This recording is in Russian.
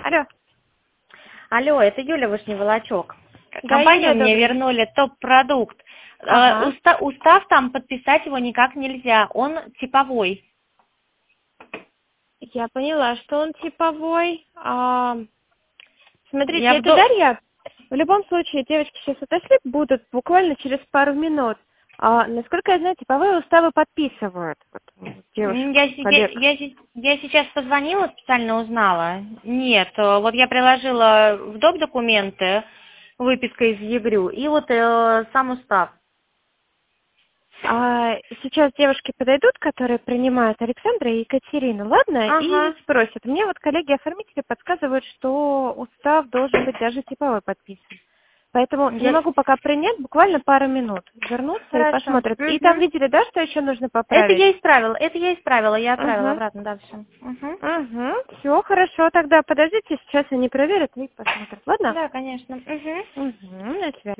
Алло. Алло, это Юля Вышневолочок. Да, Компанию Юля, мне добрый. вернули топ-продукт. Ага. Устав там подписать его никак нельзя, он типовой. Я поняла, что он типовой. Смотрите, Я это Дарья. В любом случае, девочки сейчас отошли, будут буквально через пару минут. Насколько я знаю, типовые уставы подписывают. Вот, девушек, коллег. Я сейчас позвонила, специально узнала. Нет, вот я приложила в доп. Документы, выписка из ЕГРЮ, и вот сам устав. Сейчас девушки подойдут, которые принимают Александра и Екатерину, ладно? Ага. И спросят. Мне вот коллеги-оформители подсказывают, что устав должен быть даже типовой подписан. Поэтому не могу пока принять, буквально пару минут. Вернутся и Хорошо. посмотрят. И там Мгм. видели, да, что еще нужно Это поправить? я исправила, я отправила Угу. обратно дальше. Угу. Угу. Все, хорошо, тогда подождите, сейчас они проверят и посмотрят. Ладно? Да, конечно. Угу. Угу. На связи.